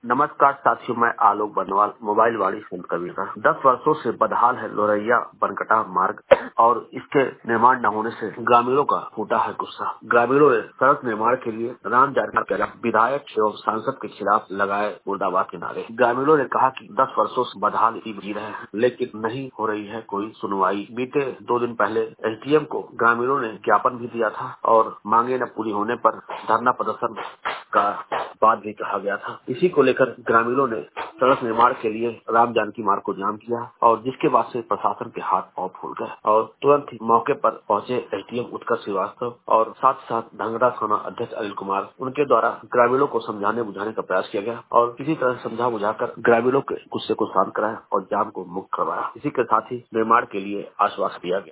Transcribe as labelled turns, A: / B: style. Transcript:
A: नमस्कार साथियों, मैं आलोक बर्नवाल मोबाइल वाणी संत कबीर। 10 वर्षों से बदहाल है लोरैया बनकटा मार्ग और इसके निर्माण न होने से ग्रामीणों का फूटा है गुस्सा। ग्रामीणों ने सड़क निर्माण के लिए राम जानकी के विधायक एवं सांसद के खिलाफ लगाए मुर्दाबाद के नारे। ग्रामीणों ने कहा कि 10 वर्षों से बदहाल ही जी रहे हैं, लेकिन नहीं हो रही है कोई सुनवाई। बीते 2 दिन पहले एसडीएम को ग्रामीणों ने ज्ञापन भी दिया था और मांगे न पूरी होने पर धरना प्रदर्शन का बात भी कहा गया था। इसी को लेकर ग्रामीणों ने सड़क निर्माण के लिए राम जानकी मार्ग को जाम किया और जिसके बाद से प्रशासन के हाथ पांव फूल गए और तुरंत ही मौके पर पहुंचे एसडीएम उत्कर्ष श्रीवास्तव और साथ धंगड़ा थाना अध्यक्ष अनिल कुमार। उनके द्वारा ग्रामीणों को समझाने बुझाने का प्रयास किया गया और किसी तरह समझा बुझाकर ग्रामीणों के गुस्से को शांत कराया और जाम को मुक्त करवाया। इसी के साथ ही निर्माण के लिए आश्वासन दिया गया।